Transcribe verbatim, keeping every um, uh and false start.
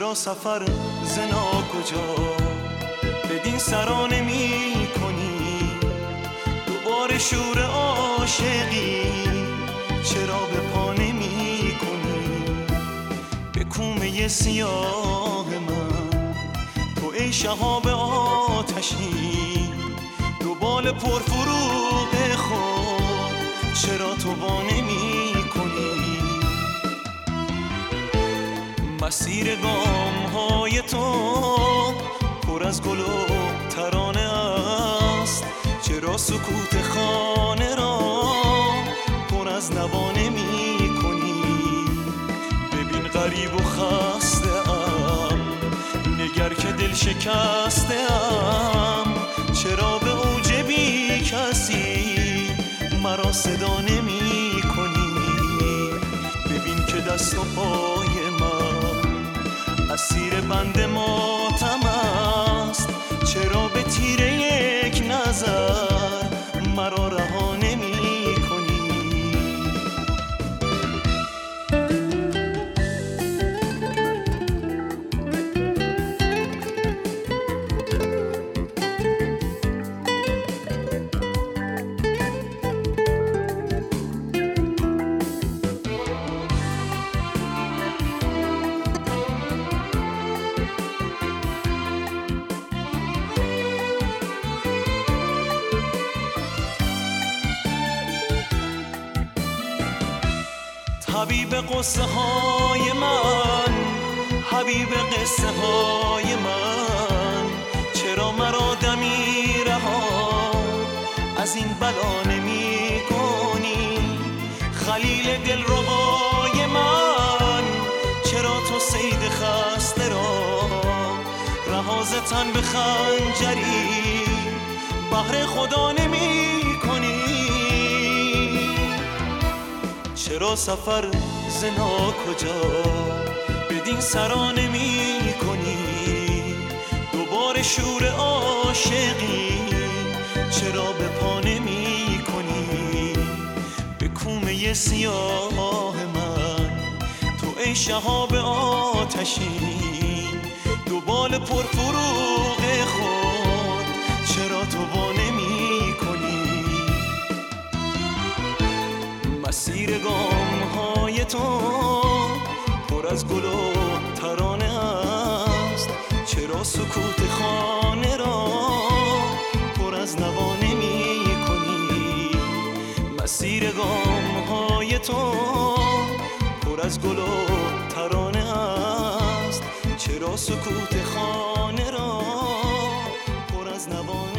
چرا سفر زنا کجا بدین سرا نمی کنی؟ دوباره شور عاشقی چرا به پا نمی کنی؟ به کومه سیاه من تو ای شهاب آتشی، دو بال پرفروغ خود چرا تو وا نمی کنی؟ مسیر گام های تو پر از گل و ترانه است، چرا سکوت خانه را پر از نوا نمی کنی؟ ببین غریب و خسته ام، نگر که دل شکسته ام، چرا به اوج بی کسی مرا صدا نمی کنی؟ ببین که دست و پای من اسیر بند ماتم است، چرا به تیر یک نظر مرا رها نمی کنی؟ حبیب قصه های من، حبیب قصه های من، چرا مرا دمی رها از این بلا نمی کنی؟ خلیل دلربای من، چرا تو صید خسته را رها ز تن به خنجری بهر خدا نمی کنی؟ چرا سفر زنا کجا بدین سرا نمی کنی؟ دوباره شور عاشقی چرا به پا نمی کنی؟ به کومه سیاه من تو ای شهاب آتشی، دو بال پرفروغ خود چرا تو وا نمی کنی؟ مسیر گام های تو پر از گل و ترانه است، چرا سکوت خانه را پر از نوا نمی کنی؟ مسیر گام های تو پر از گل و ترانه است، چرا سکوت خانه را پر از نوا